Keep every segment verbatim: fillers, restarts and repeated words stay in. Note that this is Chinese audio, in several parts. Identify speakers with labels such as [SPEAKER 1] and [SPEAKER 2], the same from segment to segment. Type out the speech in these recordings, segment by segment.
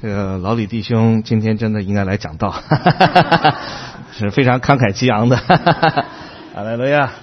[SPEAKER 1] 这个老李弟兄今天真的应该来讲道，是非常慷慨激昂的。哈利路亚。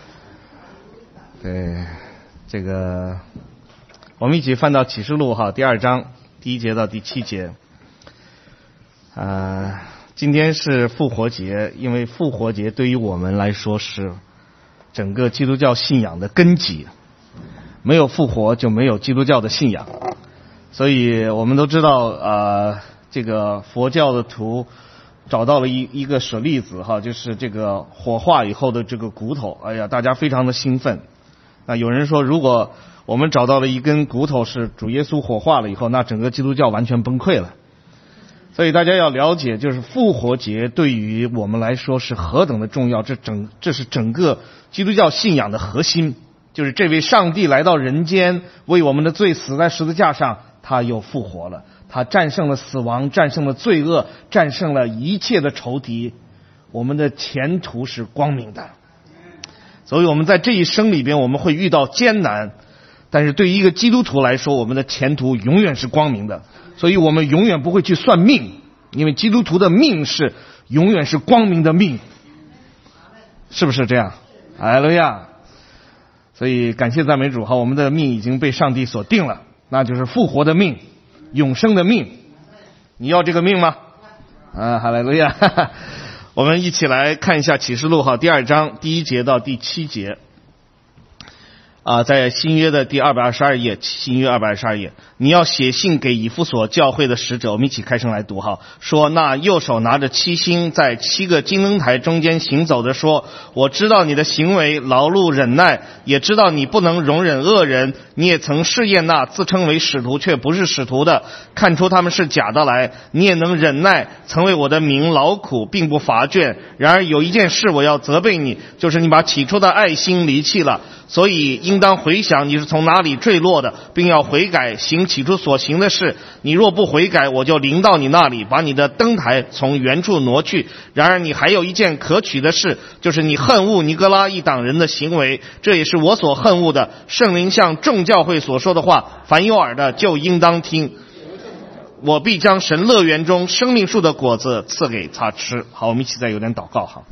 [SPEAKER 1] 对，这个我们一起翻到启示录哈第二章第一节到第七节。啊、呃，今天是复活节，因为复活节对于我们来说是整个基督教信仰的根基，没有复活就没有基督教的信仰。所以我们都知道，呃，这个佛教的徒找到了一一个舍利子哈，就是这个火化以后的这个骨头。哎呀，大家非常的兴奋。那有人说，如果我们找到了一根骨头是主耶稣火化了以后，那整个基督教完全崩溃了。所以大家要了解，就是复活节对于我们来说是何等的重要，这整这是整个基督教信仰的核心，就是这位上帝来到人间，为我们的罪死在十字架上，他又复活了，他战胜了死亡，战胜了罪恶，战胜了一切的仇敌，我们的前途是光明的。所以我们在这一生里边我们会遇到艰难，但是对于一个基督徒来说，我们的前途永远是光明的。所以我们永远不会去算命，因为基督徒的命是永远是光明的命，是不是这样？哈利路亚。所以感谢赞美主哈，我们的命已经被上帝所定了，那就是复活的命，永生的命。你要这个命吗？啊，哈利路亚。我们一起来看一下启示录哈第二章第一节到第七节。啊，在新约的第二百二十二页，新约二百二十二页，你要写信给以弗所教会的使者，我们一起开声来读哈。说，那右手拿着七星，在七个金灯台中间行走的说，我知道你的行为，劳碌忍耐，也知道你不能容忍恶人，你也曾试验那自称为使徒却不是使徒的，看出他们是假的来，你也能忍耐，曾为我的名劳苦，并不乏倦。然而有一件事我要责备你，就是你把起初的爱心离弃了，所以应当回想你是从哪里坠落的，并要悔改，行起初所行的事。你若不悔改，我就临到你那里，把你的灯台从原处挪去。然而你还有一件可取的事，就是你恨恶尼哥拉一党人的行为，这也是我所恨恶的。圣灵向众教会所说的话，凡有耳的就应当听。我必将神乐园中生命树的果子赐给他吃。好，我们一起再有点祷告哈。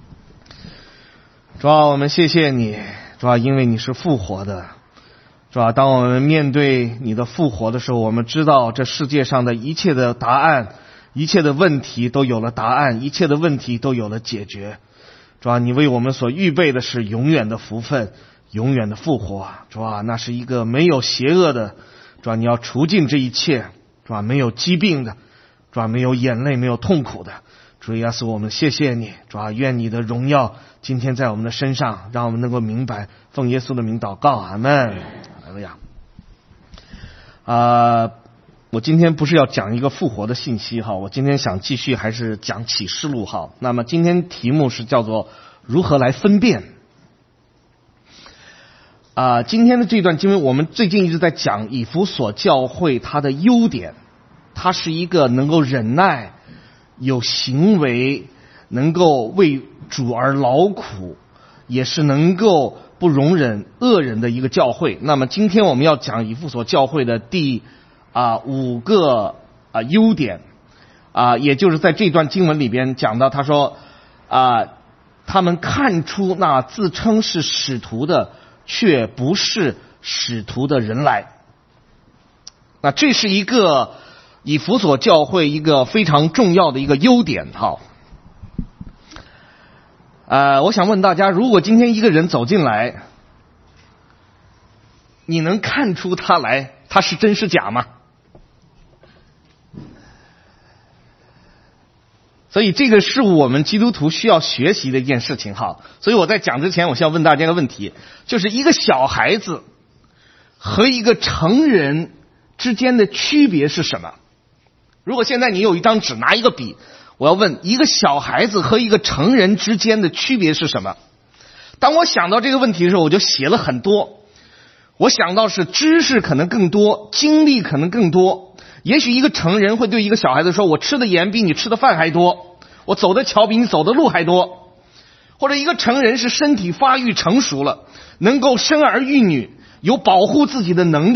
[SPEAKER 1] 主啊，我们谢谢你，主啊，因为你是复活的。主啊，当我们面对你的复活的时候，我们知道这世界上的一切的答案，一切的问题都有了答案，一切的问题都有了解决。主啊，你为我们所预备的是永远的福分，永远的复活。主啊，那是一个没有邪恶的，主啊，你要除尽这一切，主啊，没有疾病的，主啊，没有眼泪，没有痛苦的。主耶稣，我们谢谢你，主啊，愿你的荣耀今天在我们的身上，让我们能够明白，奉耶稣的名祷告，阿们。哈利路亚。啊，我今天不是要讲一个复活的信息哈，我今天想继续还是讲启示录哈。那么今天题目是叫做如何来分辨。啊，今天的这段经文，我们最近一直在讲以弗所教会它的优点，它是一个能够忍耐、有行为，能够为主而劳苦，也是能够不容忍恶人的一个教会。那么今天我们要讲以弗所教会的第啊五个啊优点啊，也就是在这段经文里边讲到，他说啊，他们看出那自称是使徒的却不是使徒的人来。那这是一个以弗所教会一个非常重要的一个优点哈。呃，我想问大家，如果今天一个人走进来，你能看出他来他是真是假吗？所以这个是我们基督徒需要学习的一件事情哈。所以我在讲之前，我需要问大家一个问题，就是一个小孩子和一个成人之间的区别是什么？如果现在你有一张纸，拿一个笔，我要问一个小孩子和一个成人之间的区别是什么？当我想到这个问题的时候，我就写了很多。我想到是知识可能更多，经历可能更多。也许一个成人会对一个小孩子说，我吃的盐比你吃的饭还多，我走的桥比你走的路还多。或者一个成人是身体发育成熟了，能够生儿育女，有保护自己的能力，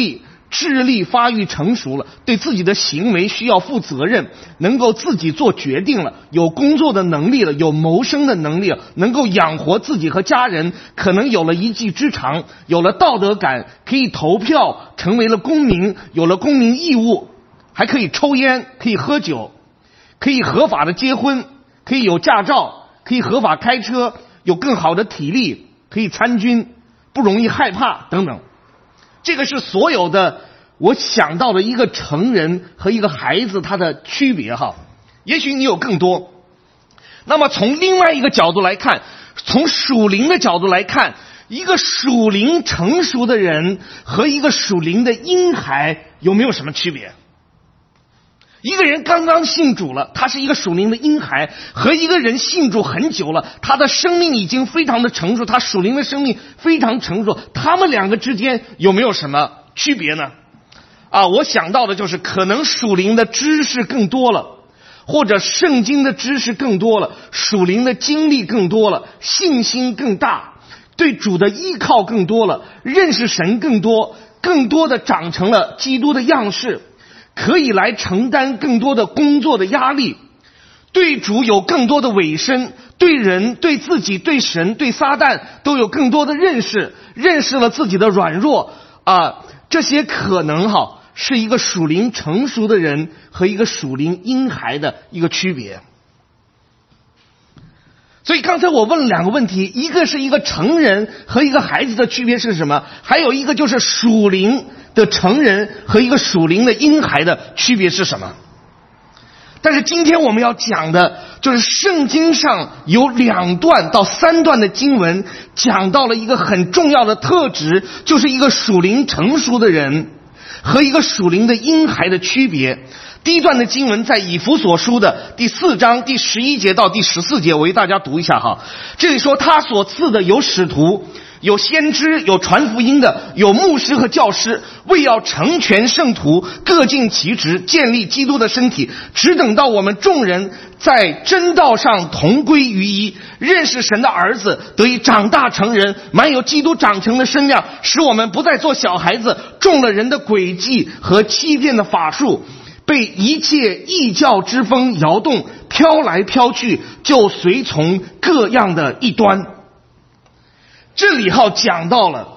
[SPEAKER 1] 智力发育成熟了，对自己的行为需要负责任，能够自己做决定了，有工作的能力了，有谋生的能力了，能够养活自己和家人，可能有了一技之长，有了道德感，可以投票，成为了公民，有了公民义务，还可以抽烟，可以喝酒，可以合法的结婚，可以有驾照，可以合法开车，有更好的体力，可以参军，不容易害怕等等。这个是所有的我想到的一个成人和一个孩子他的区别哈。也许你有更多。那么从另外一个角度来看，从属灵的角度来看，一个属灵成熟的人和一个属灵的婴孩有没有什么区别？一个人刚刚信主了，他是一个属灵的婴孩，和一个人信主很久了，他的生命已经非常的成熟，他属灵的生命非常成熟，他们两个之间有没有什么区别呢？啊，我想到的就是可能属灵的知识更多了，或者圣经的知识更多了，属灵的经历更多了，信心更大，对主的依靠更多了，认识神更多，更多的长成了基督的样式，可以来承担更多的工作的压力，对主有更多的委身，对人、对自己、对神、对撒旦都有更多的认识，认识了自己的软弱啊，这些可能哈是一个属灵成熟的人和一个属灵婴孩的一个区别。所以刚才我问了两个问题，一个是一个成人和一个孩子的区别是什么，还有一个就是属灵的成人和一个属灵的婴孩的区别是什么。但是今天我们要讲的就是圣经上有两段到三段的经文讲到了一个很重要的特质，就是一个属灵成熟的人和一个属灵的婴孩的区别。第一段的经文在以弗所书的第四章第十一节到第十四节，我为大家读一下哈。这里说，他所赐的有使徒，有先知，有传福音的，有牧师和教师，为要成全圣徒，各尽其职，建立基督的身体，只等到我们众人在真道上同归于一，认识神的儿子，得以长大成人，满有基督长成的身量，使我们不再做小孩子，中了人的诡计和欺骗的法术，被一切异教之风摇动，飘来飘去，就随从各样的异端。这里号讲到了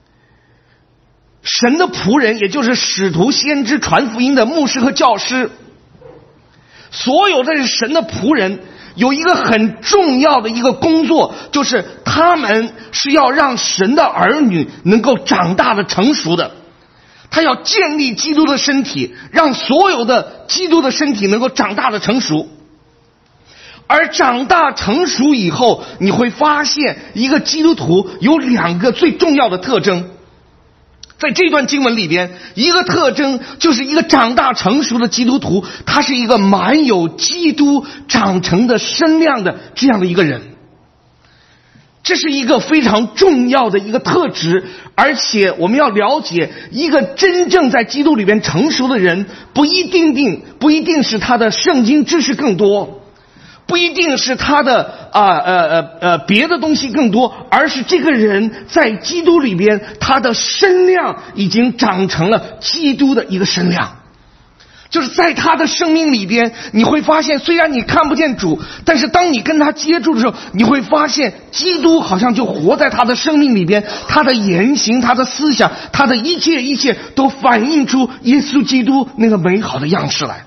[SPEAKER 1] 神的仆人，也就是使徒、先知、传福音的牧师和教师，所有的神的仆人有一个很重要的一个工作，就是他们是要让神的儿女能够长大的成熟的，他要建立基督的身体，让所有的基督的身体能够长大的成熟。而长大成熟以后，你会发现一个基督徒有两个最重要的特征。在这段经文里边，一个特征就是一个长大成熟的基督徒，他是一个满有基督长成的身量的这样的一个人。这是一个非常重要的一个特质，而且我们要了解，一个真正在基督里边成熟的人，不一定定不一定是他的圣经知识更多，不一定是他的啊呃呃呃别的东西更多，而是这个人在基督里边，他的身量已经长成了基督的一个身量。就是在他的生命里边，你会发现，虽然你看不见主，但是当你跟他接触的时候，你会发现基督好像就活在他的生命里边，他的言行、他的思想、他的一切一切都反映出耶稣基督那个美好的样式来。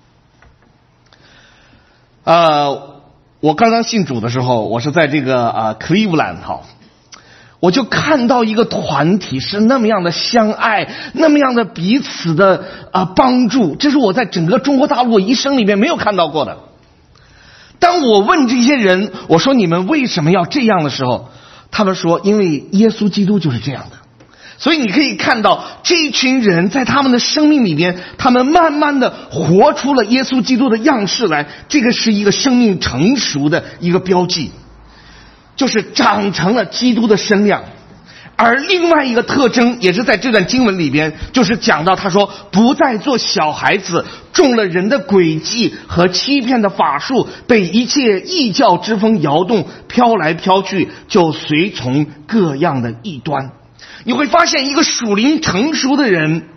[SPEAKER 1] 呃，我刚刚信主的时候，我是在这个啊 Cleveland 哈，我就看到一个团体是那么样的相爱，那么样的彼此的啊帮助，这是我在整个中国大陆一生里面没有看到过的。当我问这些人，我说你们为什么要这样的时候，他们说因为耶稣基督就是这样的。所以你可以看到这一群人在他们的生命里边，他们慢慢的活出了耶稣基督的样式来，这个是一个生命成熟的一个标记，就是长成了基督的身量。而另外一个特征也是在这段经文里边，就是讲到他说不再做小孩子，中了人的诡计和欺骗的法术，被一切异教之风摇动，飘来飘去，就随从各样的异端。你会发现一个属灵成熟的人，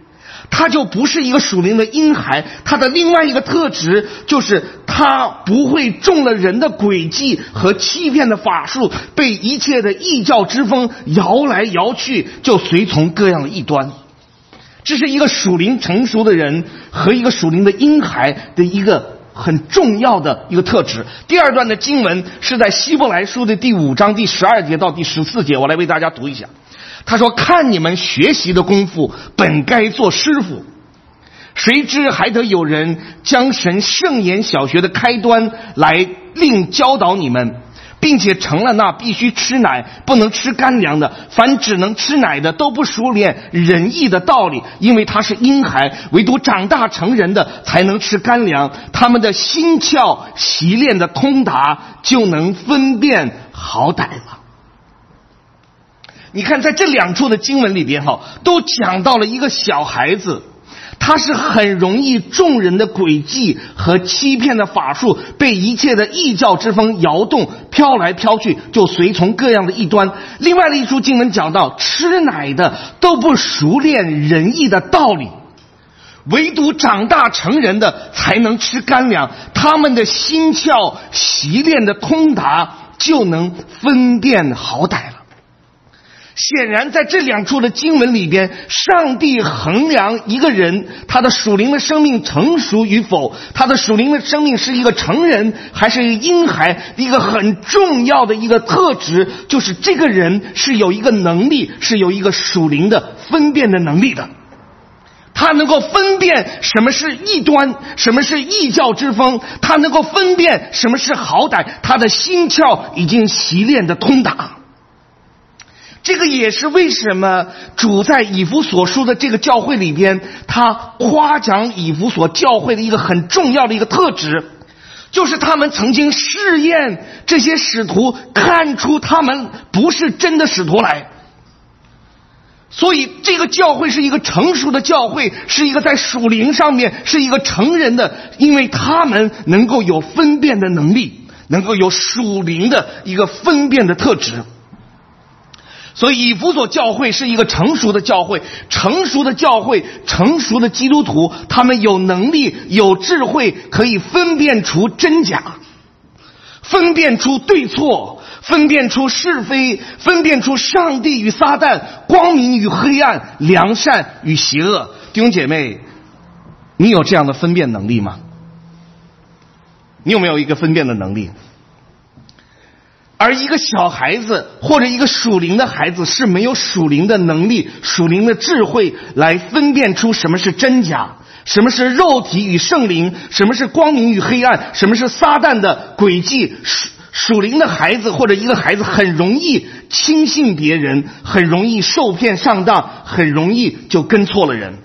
[SPEAKER 2] 他就不是一个属灵的婴孩。他的另外一个特质就是他不会中了人的诡计和欺骗的法术，被一切的异教之风摇来摇去，就随从各样的异端。这是一个属灵成熟的人和一个属灵的婴孩的一个很重要的一个特质。第二段的经文是在希伯来书的第五章第十二节到第十四节，我来为大家读一下。他说：看你们学习的功夫，本该做师傅，谁知还得有人将神圣言小学的开端来另教导你们，并且成了那必须吃奶不能吃干粮的，凡只能吃奶的都不熟练仁义的道理，因为他是婴孩，唯独长大成人的才能吃干粮，他们的心窍习练的通达，就能分辨好歹了。你看在这两处的经文里边哈，都讲到了一个小孩子，他是很容易众人的诡计和欺骗的法术，被一切的异教之风摇动，飘来飘去，就随从各样的异端。另外的一处经文讲到，吃奶的都不熟练仁义的道理，唯独长大成人的才能吃干粮，他们的心窍习练的通达，就能分辨好歹了。显然在这两处的经文里边，上帝衡量一个人他的属灵的生命成熟与否，他的属灵的生命是一个成人还是一个婴孩，一个很重要的一个特质，就是这个人是有一个能力，是有一个属灵的分辨的能力的。他能够分辨什么是异端，什么是异教之风，他能够分辨什么是好歹，他的心窍已经习练的通达。这个也是为什么主在以弗所书的这个教会里边，他夸奖以弗所教会的一个很重要的一个特质，就是他们曾经试验这些使徒，看出他们不是真的使徒来。所以这个教会是一个成熟的教会，是一个在属灵上面是一个成人的，因为他们能够有分辨的能力，能够有属灵的一个分辨的特质。所以以弗所教会是一个成熟的教会，成熟的教会，成熟的基督徒，他们有能力有智慧，可以分辨出真假，分辨出对错，分辨出是非，分辨出上帝与撒旦，光明与黑暗，良善与邪恶。弟兄姐妹，你有这样的分辨能力吗？你有没有一个分辨的能力？而一个小孩子或者一个属灵的孩子是没有属灵的能力，属灵的智慧来分辨出什么是真假，什么是肉体与圣灵，什么是光明与黑暗，什么是撒旦的诡计。属灵的孩子或者一个孩子很容易轻信别人，很容易受骗上当，很容易就跟错了人。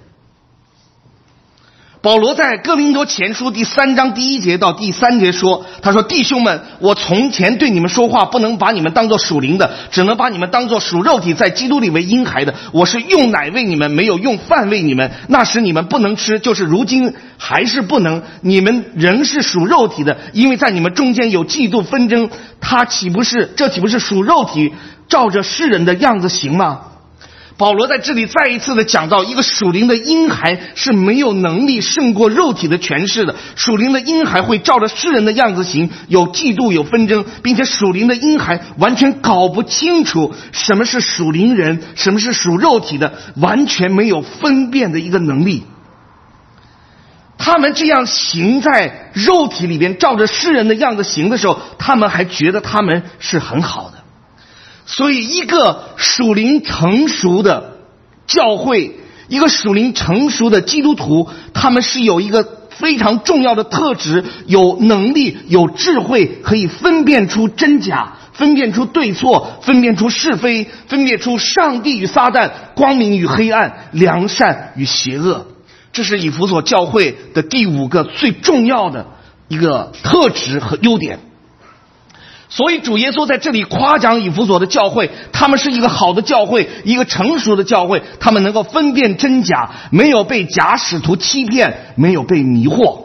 [SPEAKER 2] 保罗在哥林多前书第三章第一节到第三节说，他说：弟兄们，我从前对你们说话，不能把你们当作属灵的，只能把你们当作属肉体，在基督里为婴孩的。我是用奶喂你们，没有用饭喂你们。那时你们不能吃，就是如今还是不能。你们仍是属肉体的，因为在你们中间有嫉妒纷争，他岂不是这岂不是属肉体，照着世人的样子行吗？保罗在这里再一次的讲到，一个属灵的婴孩是没有能力胜过肉体的权势的。属灵的婴孩会照着世人的样子行，有嫉妒有纷争，并且属灵的婴孩完全搞不清楚什么是属灵人，什么是属肉体的，完全没有分辨的一个能力。他们这样行在肉体里边，照着世人的样子行的时候，他们还觉得他们是很好的。所以一个属灵成熟的教会，一个属灵成熟的基督徒，他们是有一个非常重要的特质，有能力有智慧，可以分辨出真假，分辨出对错，分辨出是非，分辨出上帝与撒旦，光明与黑暗，良善与邪恶。这是以弗所教会的第五个最重要的一个特质和优点。所以主耶稣在这里夸奖以弗所的教会，他们是一个好的教会，一个成熟的教会，他们能够分辨真假，没有被假使徒欺骗，没有被迷惑。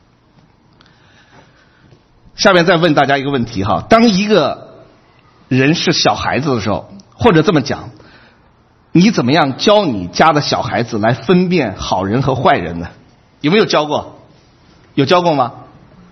[SPEAKER 2] 下面再问大家一个问题哈，当一个人是小孩子的时候，或者这么讲， 你怎么样教你家的小孩子来分辨好人和坏人呢？有没有教过？有教过吗？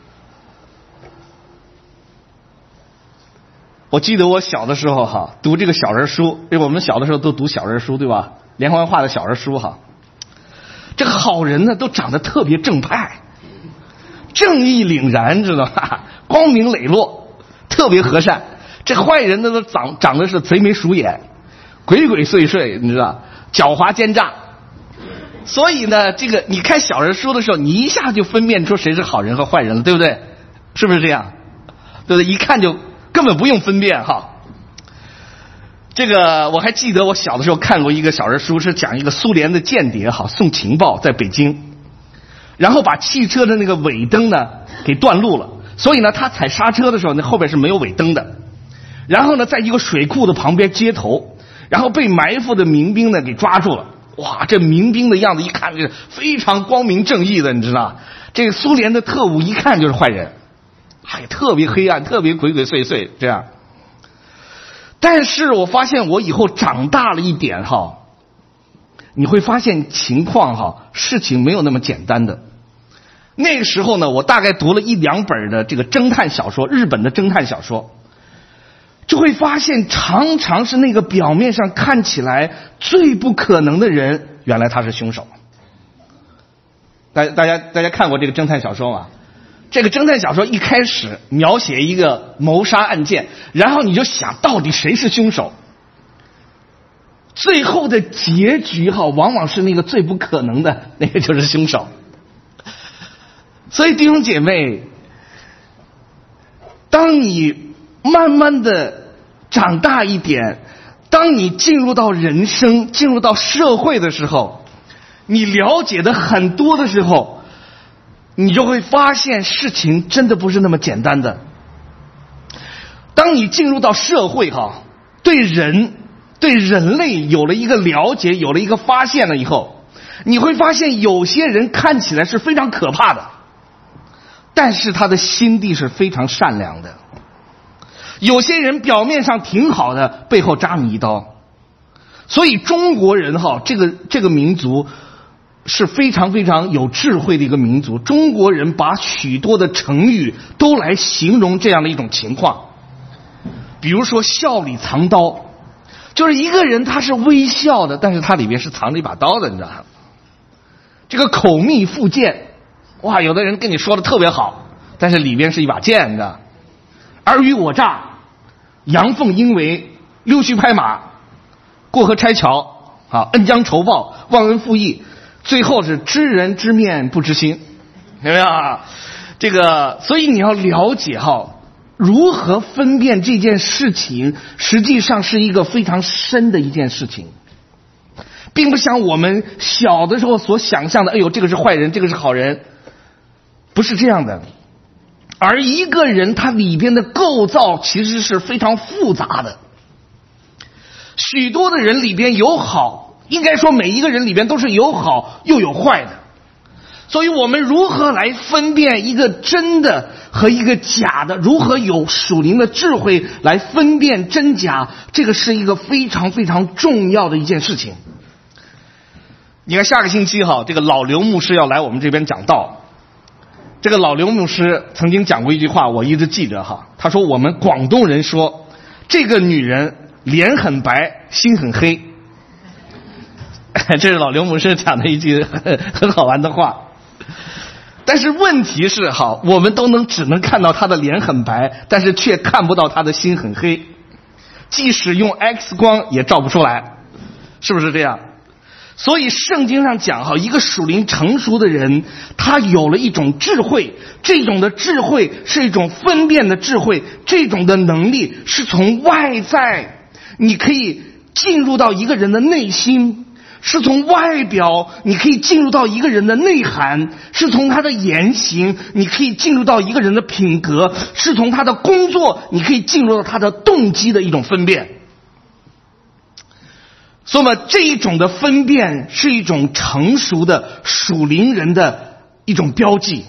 [SPEAKER 2] 我记得我小的时候哈，读这个小人书，因为我们小的时候都读小人书，对吧？连环画的小人书哈。这个好人呢，都长得特别正派，正义凛然，知道吧？光明磊落，特别和善。这个坏人呢，都长长得是贼眉鼠眼，鬼鬼祟祟，你知道，狡猾奸诈。所以呢，这个你看小人书的时候，你一下就分辨出谁是好人和坏人了，对不对？是不是这样？对不对？一看就根本不用分辨哈。这个我还记得我小的时候看过一个小人书，是讲一个苏联的间谍哈送情报在北京，然后把汽车的那个尾灯呢给断路了，所以呢他踩刹车的时候那后边是没有尾灯的，然后呢在一个水库的旁边接头，然后被埋伏的民兵呢给抓住了。哇，这民兵的样子一看就是非常光明正义的，你知道，这个苏联的特务一看就是坏人，哎，特别黑暗，特别鬼鬼祟祟这样。但是我发现我以后长大了一点哈，你会发现情况哈，事情没有那么简单的。那个时候呢，我大概读了一两本的这个侦探小说，日本的侦探小说，就会发现常常是那个表面上看起来最不可能的人，原来他是凶手。大家大家大家看过这个侦探小说吗？这个侦探小说一开始描写一个谋杀案件，然后你就想到底谁是凶手，最后的结局哈，往往是那个最不可能的那个就是凶手。所以弟兄姐妹，当你慢慢的长大一点，当你进入到人生，进入到社会的时候，你了解的很多的时候，你就会发现事情真的不是那么简单的。当你进入到社会哈，对人对人类有了一个了解，有了一个发现了以后，你会发现有些人看起来是非常可怕的，但是他的心地是非常善良的。有些人表面上挺好的，背后扎你一刀。所以中国人哈，这个这个民族是非常非常有智慧的一个民族。中国人把许多的成语都来形容这样的一种情况，比如说笑里藏刀，就是一个人他是微笑的，但是他里面是藏着一把刀的，你知道吗？这个口蜜腹剑，哇，有的人跟你说的特别好，但是里边是一把剑，你知道。尔虞我诈，阳奉阴违，溜须拍马，过河拆桥，啊，恩将仇报，忘恩负义，最后是知人知面不知心，有没有啊？这个，所以你要了解哈，如何分辨这件事情，实际上是一个非常深的一件事情，并不像我们小的时候所想象的，哎呦，这个是坏人，这个是好人，不是这样的。而一个人他里边的构造其实是非常复杂的，许多的人里边有好，应该说每一个人里边都是有好又有坏的。所以我们如何来分辨一个真的和一个假的，如何有属灵的智慧来分辨真假，这个是一个非常非常重要的一件事情。你看下个星期哈，这个老刘牧师要来我们这边讲道。这个老刘牧师曾经讲过一句话，我一直记着哈。他说我们广东人说，这个女人脸很白，心很黑。这是老刘牧师讲的一句很很好玩的话。但是问题是哈，我们都能只能看到她的脸很白，但是却看不到她的心很黑，即使用 X 光也照不出来，是不是这样？所以圣经上讲哈，一个属灵成熟的人，他有了一种智慧，这种的智慧是一种分辨的智慧，这种的能力是从外在，你可以进入到一个人的内心，是从外表你可以进入到一个人的内涵，是从他的言行你可以进入到一个人的品格，是从他的工作你可以进入到他的动机的一种分辨。所以嘛，这一种的分辨是一种成熟的属灵人的一种标记。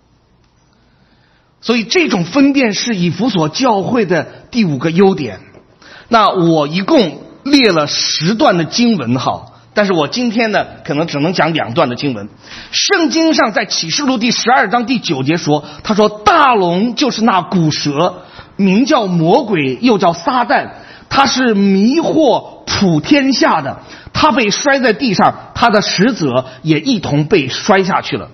[SPEAKER 2] 所以这种分辨是以弗所教会的第五个优点。那我一共列了十段的经文哈，但是我今天呢可能只能讲两段的经文。圣经上在启示录第十二章第九节说，他说大龙就是那古蛇，名叫魔鬼，又叫撒旦，他是迷惑普天下的，他被摔在地上，他的使者也一同被摔下去了。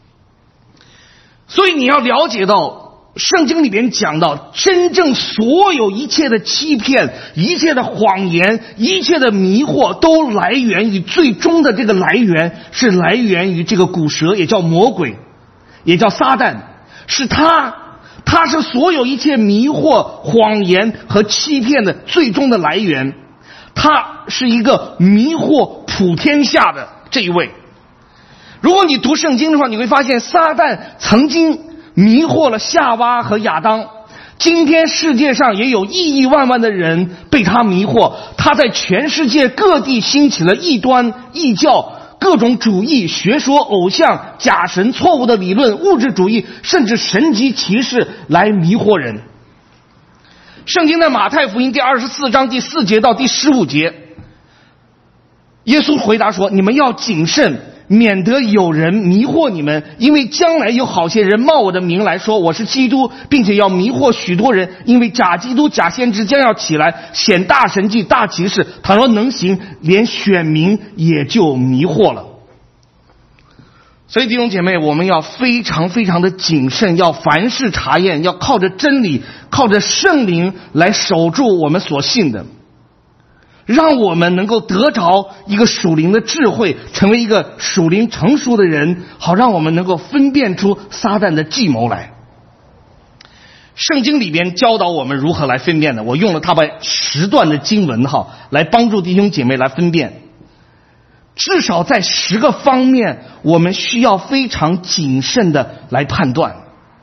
[SPEAKER 2] 所以你要了解到圣经里边讲到，真正所有一切的欺骗，一切的谎言，一切的迷惑，都来源于最终的这个来源是来源于这个古蛇，也叫魔鬼，也叫撒旦，是他他是所有一切迷惑、谎言和欺骗的最终的来源，他是一个迷惑普天下的这一位。如果你读圣经的话，你会发现撒旦曾经迷惑了夏娃和亚当，今天世界上也有亿亿万万的人被他迷惑，他在全世界各地兴起了异端、异教、各种主义、学说、偶像、假神、错误的理论、物质主义，甚至神级骑士来迷惑人。圣经的马太福音第二十四章第四节到第十五节，耶稣回答说，你们要谨慎，免得有人迷惑你们，因为将来有好些人冒我的名来说我是基督，并且要迷惑许多人，因为假基督、假先知将要起来，显大神迹、大奇事，倘若能行，连选民也就迷惑了。所以弟兄姐妹，我们要非常非常的谨慎，要凡事查验，要靠着真理，靠着圣灵来守住我们所信的，让我们能够得着一个属灵的智慧，成为一个属灵成熟的人，好让我们能够分辨出撒旦的计谋来。圣经里边教导我们如何来分辨的，我用了他把十段的经文哈，来帮助弟兄姐妹来分辨。至少在十个方面，我们需要非常谨慎的来判断。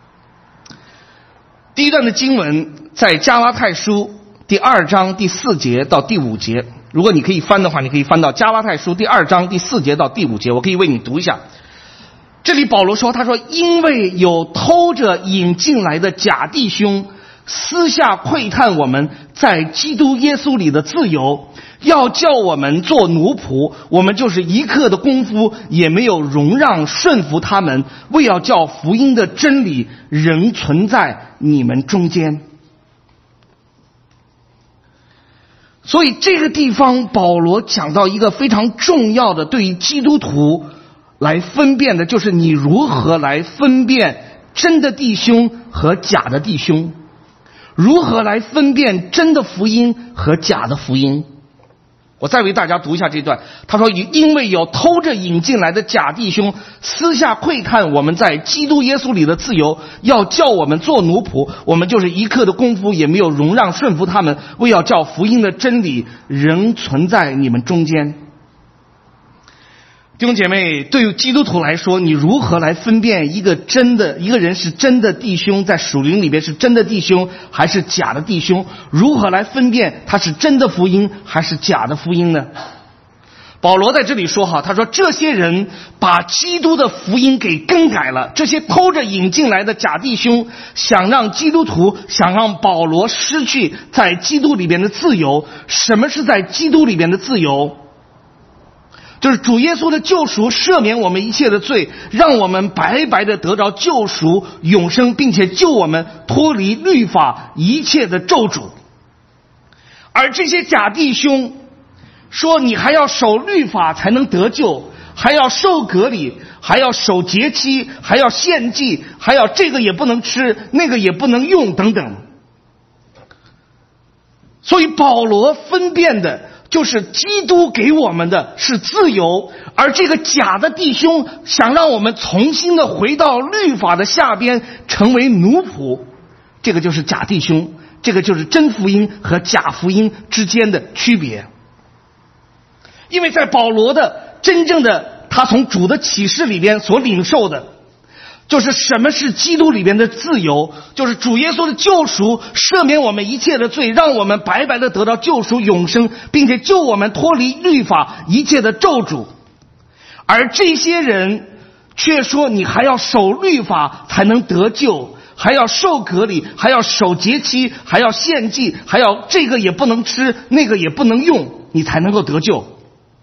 [SPEAKER 2] 第一段的经文在加拉太书第二章第四节到第五节，如果你可以翻的话，你可以翻到加拉太书第二章第四节到第五节，我可以为你读一下。这里保罗说，他说因为有偷着引进来的假弟兄，私下窥探我们在基督耶稣里的自由，要叫我们做奴仆，我们就是一刻的功夫也没有容让顺服他们，为要叫福音的真理仍存在你们中间。所以这个地方保罗讲到一个非常重要的对于基督徒来分辨的，就是你如何来分辨真的弟兄和假的弟兄，如何来分辨真的福音和假的福音。我再为大家读一下这段，他说因为有偷着引进来的假弟兄，私下窥探我们在基督耶稣里的自由，要叫我们做奴仆，我们就是一刻的功夫也没有容让顺服他们，为要叫福音的真理仍存在你们中间。弟兄姐妹，对于基督徒来说，你如何来分辨一个真的一个人是真的弟兄，在属灵里边是真的弟兄还是假的弟兄？如何来分辨他是真的福音还是假的福音呢？保罗在这里说哈，他说这些人把基督的福音给更改了，这些偷着引进来的假弟兄想让基督徒，想让保罗失去在基督里边的自由。什么是在基督里边的自由？就是主耶稣的救赎，赦免我们一切的罪，让我们白白的得着救赎永生，并且救我们脱离律法一切的咒诅。而这些假弟兄说，你还要守律法才能得救，还要受割礼，还要守节期，还要献祭，还要这个也不能吃，那个也不能用等等。所以保罗分辨的就是基督给我们的是自由，而这个假的弟兄想让我们重新的回到律法的下边，成为奴仆，这个就是假弟兄，这个就是真福音和假福音之间的区别。因为在保罗的真正的他从主的启示里边所领受的，就是什么是基督里边的自由，就是主耶稣的救赎，赦免我们一切的罪，让我们白白的得到救赎永生，并且救我们脱离律法一切的咒诅。而这些人却说，你还要守律法才能得救，还要受割礼，还要守节期，还要献祭，还要这个也不能吃，那个也不能用。 你才能够得救。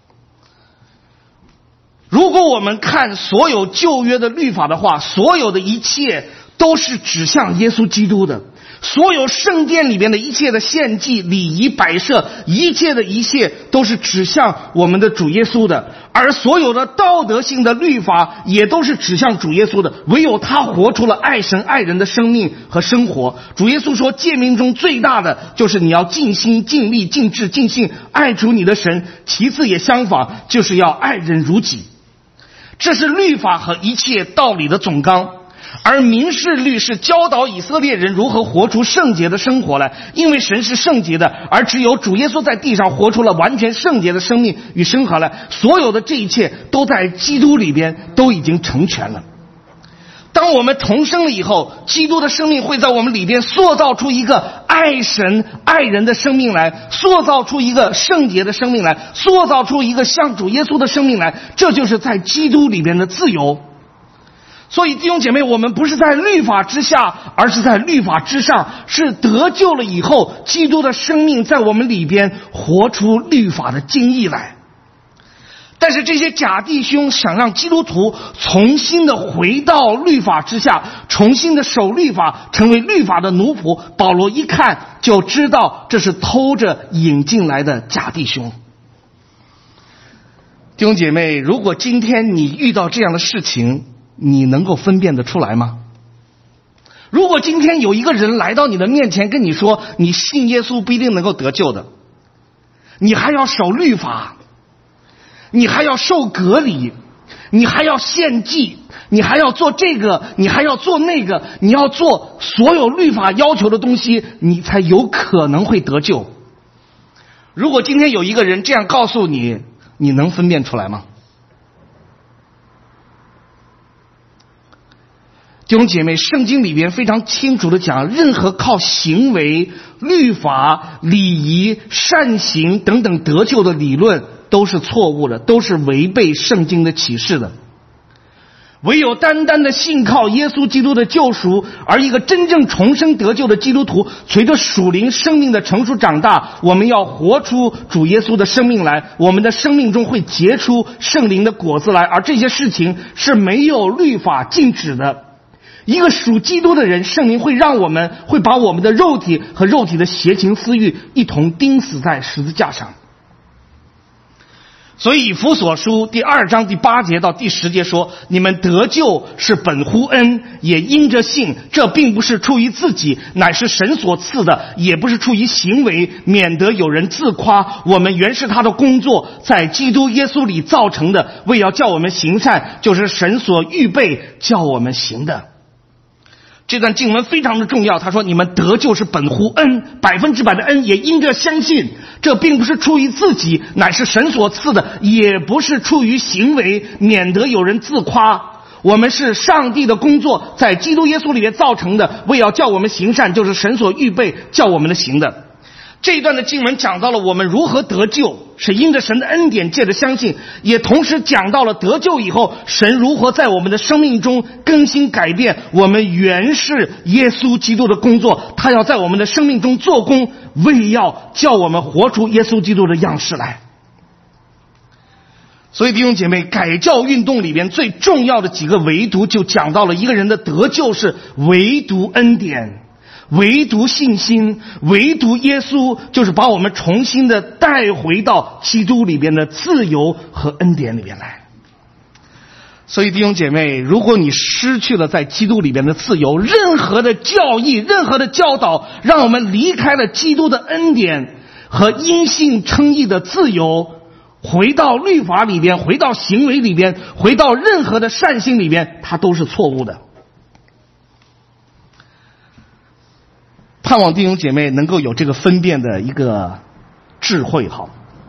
[SPEAKER 2] 如果我们看所有旧约的律法的话，所有的一切都是指向耶稣基督的。所有圣殿里边的一切的献祭、礼仪、摆设，一切的一切都是指向我们的主耶稣的。而所有的道德性的律法也都是指向主耶稣的。唯有他活出了爱神爱人的生命和生活。主耶稣说，诫命中最大的就是你要尽心尽力尽智尽性爱主你的神，其次也相仿，就是要爱人如己。这是律法和一切道理的总纲。而民事律是教导以色列人如何活出圣洁的生活来，因为神是圣洁的，而只有主耶稣在地上活出了完全圣洁的生命与生活来。所有的这一切都在基督里边都已经成全了。当我们重生了以后，基督的生命会在我们里边塑造出一个爱神爱人的生命来，塑造出一个圣洁的生命来，塑造出一个像主耶稣的生命来。这就是在基督里边的自由。所以弟兄姐妹，我们不是在律法之下，而是在律法之上，是得救了以后，基督的生命在我们里边活出律法的精义来。但是这些假弟兄想让基督徒重新的回到律法之下，重新的守律法，成为律法的奴仆。保罗一看就知道这是偷着引进来的假弟兄。弟兄姐妹，如果今天你遇到这样的事情，你能够分辨得出来吗？如果今天有一个人来到你的面前跟你说，你信耶稣不一定能够得救的，你还要守律法，你还要受割礼，你还要献祭，你还要做这个，你还要做那个，你要做所有律法要求的东西，你才有可能会得救。如果今天有一个人这样告诉你，你能分辨出来吗？弟兄姐妹，圣经里边非常清楚的讲，任何靠行为、律法、礼仪、善行等等得救的理论都是错误的，都是违背圣经的启示的。唯有单单的信靠耶稣基督的救赎，而一个真正重生得救的基督徒，随着属灵生命的成熟长大，我们要活出主耶稣的生命来，我们的生命中会结出圣灵的果子来，而这些事情是没有律法禁止的。一个属基督的人，圣灵会让我们会把我们的肉体和肉体的邪情私欲一同钉死在十字架上。所以以弗所书第二章第八节到第十节说，你们得救是本乎恩，也因着信，这并不是出于自己，乃是神所赐的，也不是出于行为，免得有人自夸。我们原是他的工作，在基督耶稣里造成的，为要叫我们行善，就是神所预备叫我们行的。这段经文非常的重要，他说你们得救是本乎恩，百分之百的恩，也因着相信，这并不是出于自己，乃是神所赐的，也不是出于行为，免得有人自夸。我们是上帝的工作，在基督耶稣里面造成的，为要叫我们行善，就是神所预备叫我们的行的。这一段的经文讲到了我们如何得救，是因着神的恩典，借着相信，也同时讲到了得救以后，神如何在我们的生命中更新改变。我们原是耶稣基督的工作，他要在我们的生命中做工，为要叫我们活出耶稣基督的样式来。所以弟兄姐妹，改教运动里边最重要的几个唯独，就讲到了一个人的得救是唯独恩典，唯独信心，唯独耶稣，就是把我们重新的带回到基督里边的自由和恩典里边来。所以弟兄姐妹，如果你失去了在基督里边的自由，任何的教义，任何的教导，让我们离开了基督的恩典和因信称义的自由，回到律法里边，回到行为里边，回到任何的善行里边，它都是错误的。盼望弟兄姐妹能够有这个分辨的一个智慧哈。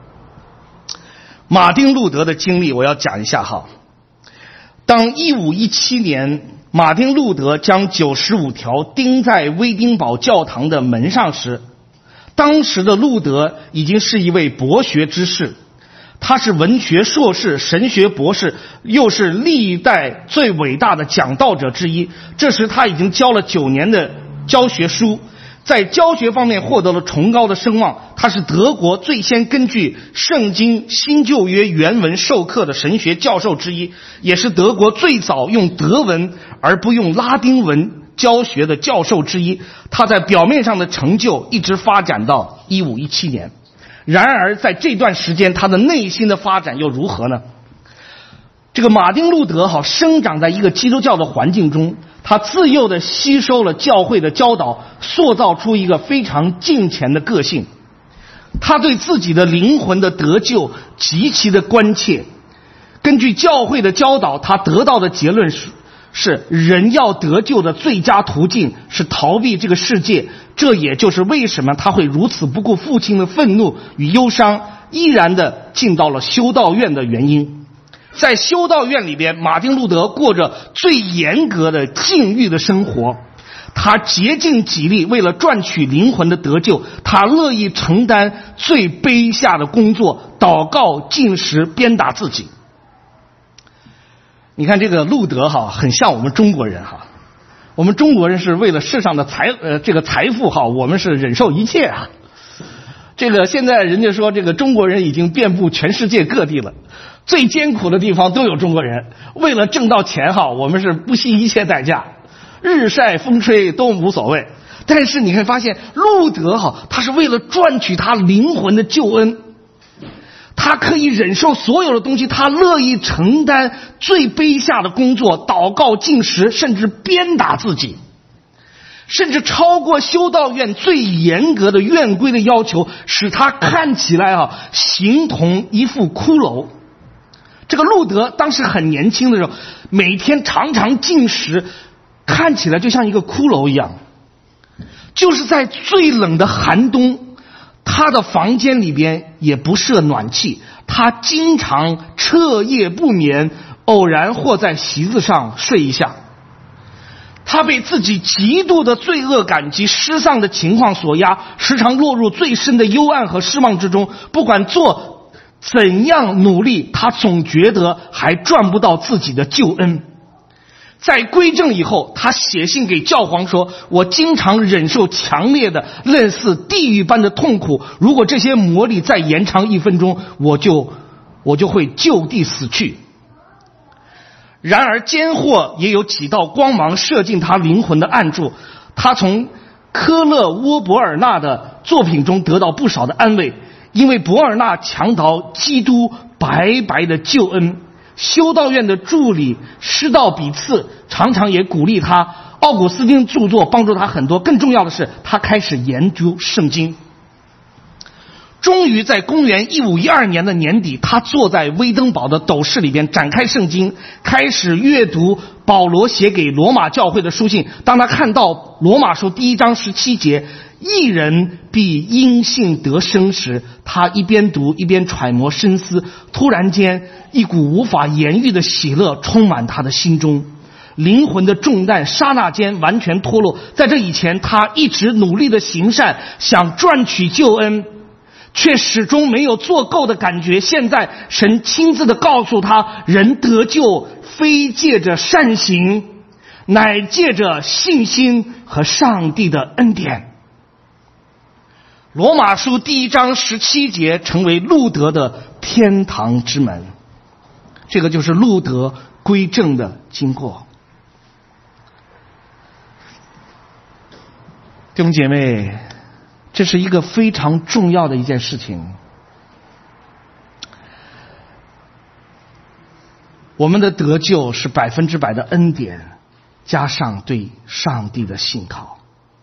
[SPEAKER 2] 马丁路德的经历我要讲一下哈。当一五一七年马丁路德将九十五条钉在威丁堡教堂的门上时，当时的路德已经是一位博学之士，他是文学硕士、神学博士，又是历代最伟大的讲道者之一。这时他已经教了九年的教学书， 在教学方面获得了崇高的声望，他是德国最先根据圣经新旧约原文授课的神学教授之一，也是德国最早用德文而不用拉丁文教学的教授之一。他在表面上的成就一直发展到一五一七年，然而在这段时间他的内心的发展又如何呢？这个马丁路德好生长在一个基督教的环境中，他自幼的吸收了教会的教导，塑造出一个非常敬虔的个性。他对自己的灵魂的得救极其的关切。根据教会的教导，他得到的结论是是人要得救的最佳途径是逃避这个世界，这也就是为什么他会如此不顾父亲的愤怒与忧伤，依然的进到了修道院的原因。在修道院里边，马丁路德过着最严格的禁欲的生活，他竭尽己力，为了赚取灵魂的得救，他乐意承担最卑下的工作，祷告、禁食、鞭打自己。你看这个路德哈，很像我们中国人哈。我们中国人是为了世上的财呃这个财富哈，我们是忍受一切啊。这个现在人家说这个中国人已经遍布全世界各地了，最艰苦的地方都有中国人。为了挣到钱哈，我们是不惜一切代价，日晒风吹都无所谓。但是你会发现路德哈，他是为了赚取他灵魂的救恩，他可以忍受所有的东西，他乐意承担最卑下的工作，祷告、禁食，甚至鞭打自己，甚至超过修道院最严格的院规的要求，使他看起来啊形同一副骷髅。这个路德当时很年轻的时候，每天常常禁食，看起来就像一个骷髅一样。就是在最冷的寒冬，他的房间里边也不设暖气，他经常彻夜不眠，偶然或在席子上睡一下。他被自己极度的罪恶感及失丧的情况所压，时常落入最深的幽暗和失望之中。不管做怎样努力，他总觉得还赚不到自己的救恩。在归正以后，他写信给教皇说，我经常忍受强烈的类似地狱般的痛苦，如果这些磨砺再延长一分钟，我就我就会就地死去。然而奸货也有几道光芒射进他灵魂的暗处，他从科勒沃伯尔纳的作品中得到不少的安慰，因为伯尔纳强调基督白白的救恩。修道院的助理施道比次常常也鼓励他，奥古斯丁著作帮助他很多，更重要的是他开始研究圣经。终于在公元一五一二年的年底，他坐在威登堡的斗室里边展开圣经，开始阅读保罗写给罗马教会的书信。当他看到罗马书第一章十七节一人必因信得生时，他一边读一边揣摩深思，突然间一股无法言喻的喜乐充满他的心中，灵魂的重担刹那间完全脱落。在这以前，他一直努力的行善，想赚取救恩，却始终没有做够的感觉。现在神亲自的告诉他，人得救非借着善行，乃借着信心和上帝的恩典。罗马书第一章十七节成为路德的天堂之门，这个就是路德归正的经过。弟兄姐妹，这是一个非常重要的一件事情。我们的得救是百分之百的恩典，加上对上帝的信靠，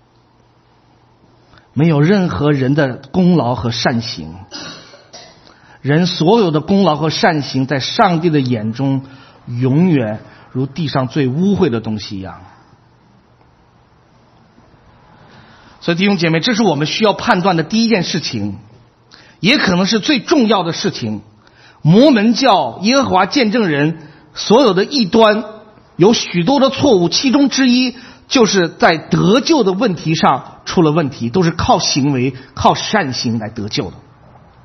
[SPEAKER 2] 没有任何人的功劳和善行。人所有的功劳和善行在上帝的眼中永远如地上最污秽的东西一样。所以弟兄姐妹，这是我们需要判断的第一件事情，也可能是最重要的事情。摩门教、耶和华见证人所有的异端有许多的错误，其中之一就是在得救的问题上出了问题，都是靠行为、靠善行来得救的。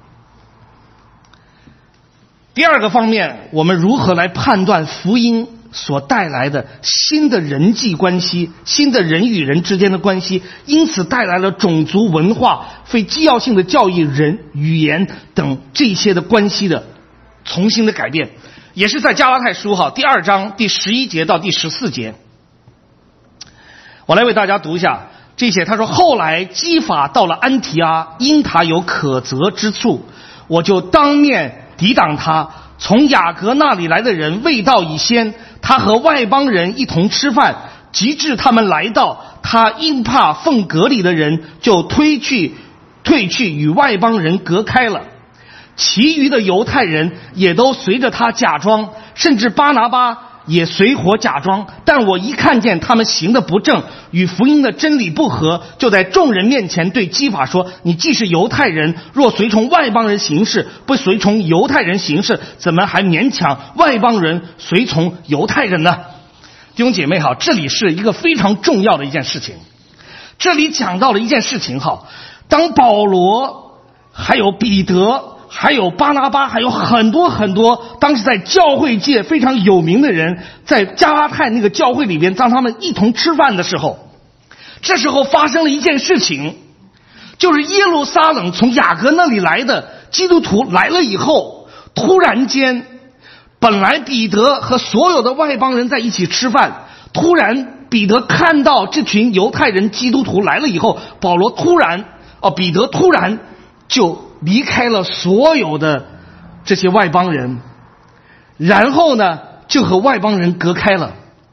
[SPEAKER 2] 第二个方面，我们如何来判断福音所带来的新的人际关系，新的人与人之间的关系，因此带来了种族文化、非基要性的教育、人语言等这些的关系的重新的改变，也是在加拉太书哈第二章第十一节到第十四节。我来为大家读一下这些。他说：后来基法到了安提阿，因他有可责之处，我就当面抵挡他。从雅各那里来的人未到以先，他和外邦人一同吃饭，及至他们来到，他因怕奉隔离的人，就推去退去与外邦人隔开了。其余的犹太人也都随着他假装，甚至巴拿巴也随伙假装。但我一看见他们行的不正，与福音的真理不合，就在众人面前对基法说：你既是犹太人，若随从外邦人行事，不随从犹太人行事，怎么还勉强外邦人随从犹太人呢？弟兄姐妹好，这里是一个非常重要的一件事情。这里讲到了一件事情哈，当保罗还有彼得还有巴拿巴，还有很多很多当时在教会界非常有名的人，在加拉太那个教会里边，当他们一同吃饭的时候，这时候发生了一件事情，就是耶路撒冷从雅各那里来的基督徒来了以后，突然间，本来彼得和所有的外邦人在一起吃饭，突然彼得看到这群犹太人基督徒来了以后，保罗突然哦，彼得突然就离开了所有的这些外邦人，然后呢就和外邦人隔开了。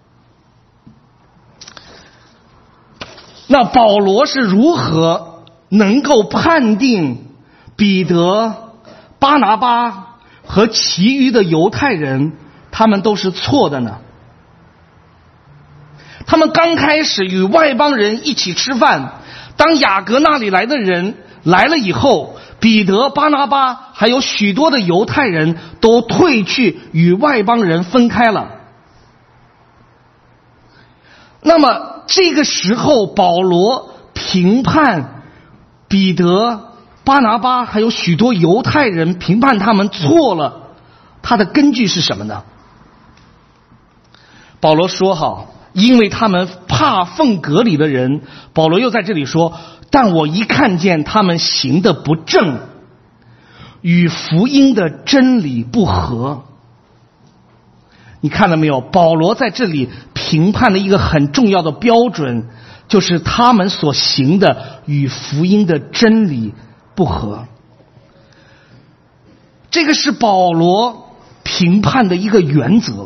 [SPEAKER 2] 那保罗是如何能够判定彼得、巴拿巴和其余的犹太人他们都是错的呢？他们刚开始与外邦人一起吃饭，当雅各那里来的人来了以后，彼得、巴拿巴还有许多的犹太人都退去与外邦人分开了。那么这个时候保罗评判彼得、巴拿巴还有许多犹太人，评判他们错了，他的根据是什么呢？保罗说好，因为他们怕奉隔离的人，保罗又在这里说，但我一看见他们行的不正，与福音的真理不合。你看到没有？保罗在这里评判的一个很重要的标准，就是他们所行的与福音的真理不合。这个是保罗评判的一个原则。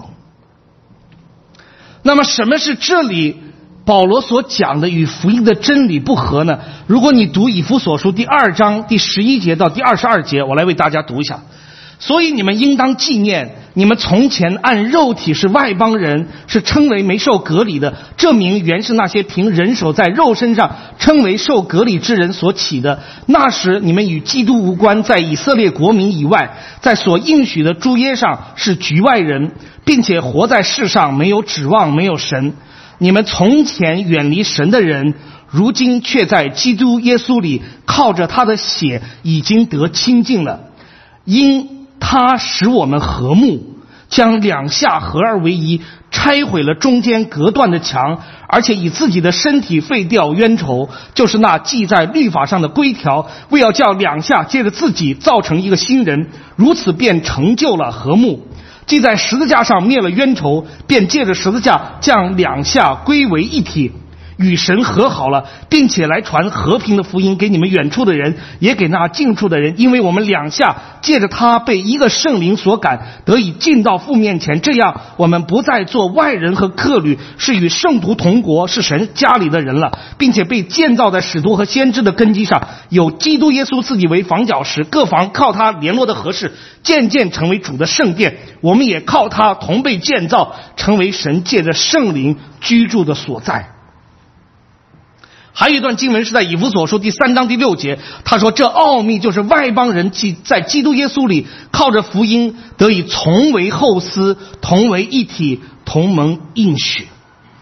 [SPEAKER 2] 那么什么是这里保罗所讲的与福音的真理不合呢？如果你读以弗所书第二章第十一节到第二十二节，我来为大家读一下。所以你们应当纪念，你们从前按肉体是外邦人，是称为没受隔离的，这名原是那些凭人手在肉身上称为受隔离之人所起的。那时你们与基督无关，在以色列国民以外，在所应许的诸约上是局外人，并且活在世上没有指望，没有神。你们从前远离神的人，如今却在基督耶稣里靠着他的血已经得清净了。因他使我们和睦，将两下合而为一，拆毁了中间隔断的墙，而且以自己的身体废掉冤仇，就是那记在律法上的规条，为要叫两下借着自己造成一个新人，如此便成就了和睦。既在十字架上灭了冤仇，便借着十字架将两下归为一体，与神和好了，并且来传和平的福音给你们远处的人，也给那近处的人。因为我们两下借着他被一个圣灵所感，得以进到父面前，这样我们不再做外人和客旅，是与圣徒同国，是神家里的人了，并且被建造在使徒和先知的根基上，有基督耶稣自己为房角石，各房靠他联络的合适，渐渐成为主的圣殿。我们也靠他同被建造，成为神借着圣灵居住的所在。还有一段经文是在以弗所书第三章第六节，他说这奥秘就是外邦人在基督耶稣里靠着福音得以同为后嗣，同为一体，同蒙应许。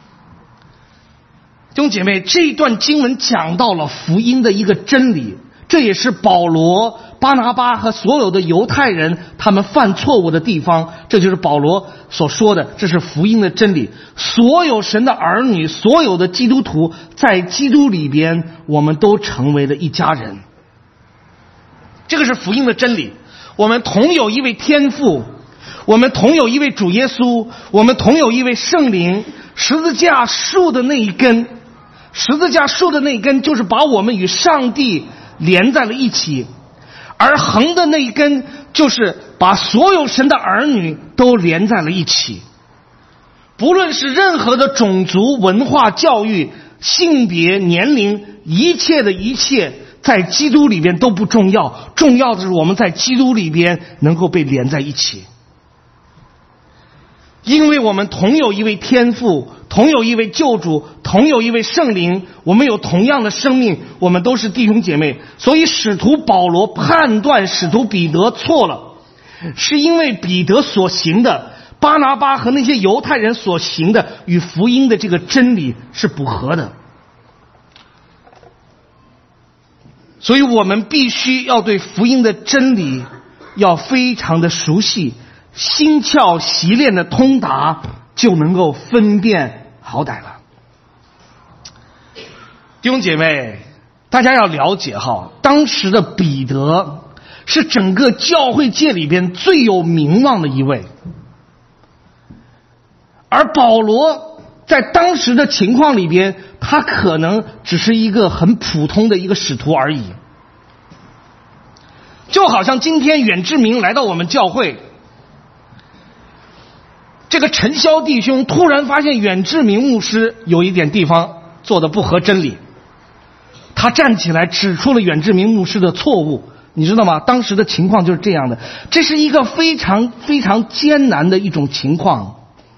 [SPEAKER 2] 弟兄姐妹，这一段经文讲到了福音的一个真理， 这也是保罗、巴拿巴和所有的犹太人他们犯错误的地方。这就是保罗所说的，这是福音的真理。所有神的儿女，所有的基督徒，在基督里边，我们都成为了一家人。这个是福音的真理。我们同有一位天父，我们同有一位主耶稣，我们同有一位圣灵。十字架树的那一根，十字架树的那一根就是把我们与上帝连在了一起，而横的那一根就是把所有神的儿女都连在了一起。不论是任何的种族、文化、教育、性别、年龄，一切的一切在基督里边都不重要，重要的是我们在基督里边能够被连在一起。因为我们同有一位天父，同有一位救主，同有一位圣灵，我们有同样的生命，我们都是弟兄姐妹。所以使徒保罗判断使徒彼得错了，是因为彼得所行的，巴拿巴和那些犹太人所行的与福音的这个真理是不合的。所以我们必须要对福音的真理要非常的熟悉，心窍习练的通达，就能够分辨好歹了。弟兄姐妹，大家要了解哈，当时的彼得是整个教会界里边最有名望的一位，而保罗在当时的情况里边，他可能只是一个很普通的一个使徒而已。就好像今天远志明来到我们教会，这个陈霄弟兄突然发现远志明牧师有一点地方做的不合真理，他站起来指出了远志明牧师的错误，你知道吗？当时的情况就是这样的，这是一个非常非常艰难的一种情况。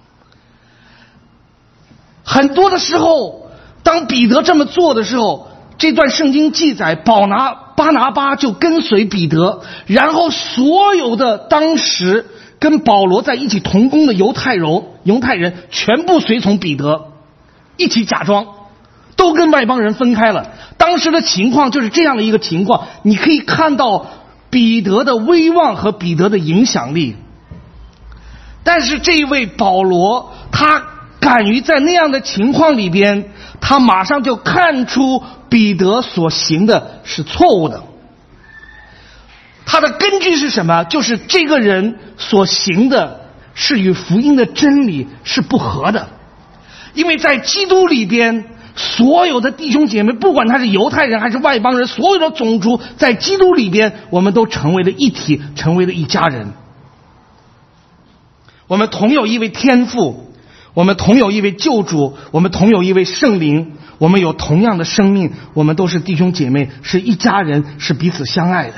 [SPEAKER 2] 很多的时候，当彼得这么做的时候，这段圣经记载，保拿巴拿巴就跟随彼得，然后所有的当时跟保罗在一起同工的犹太人犹太人全部随从彼得，一起假装都跟外邦人分开了。当时的情况就是这样的一个情况，你可以看到彼得的威望和彼得的影响力。但是这一位保罗，他敢于在那样的情况里边，他马上就看出彼得所行的是错误的。他的根据是什么？就是这个人所行的是与福音的真理是不合的。因为在基督里边，所有的弟兄姐妹，不管他是犹太人还是外邦人，所有的种族，在基督里边，我们都成为了一体，成为了一家人。我们同有一位天父，我们同有一位救主，我们同有一位圣灵，我们有同样的生命，我们都是弟兄姐妹，是一家人，是彼此相爱的。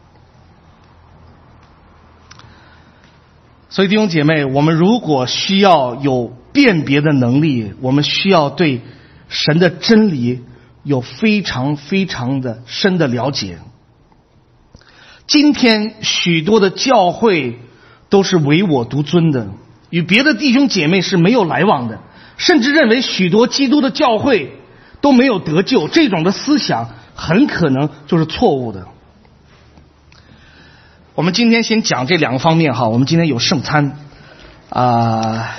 [SPEAKER 2] 所以弟兄姐妹，我们如果需要有辨别的能力，我们需要对神的真理有非常非常的深的了解。今天许多的教会都是唯我独尊的，与别的弟兄姐妹是没有来往的，甚至认为许多基督的教会都没有得救，这种的思想很可能就是错误的。我们今天先讲这两个方面哈，我们今天有圣餐啊。呃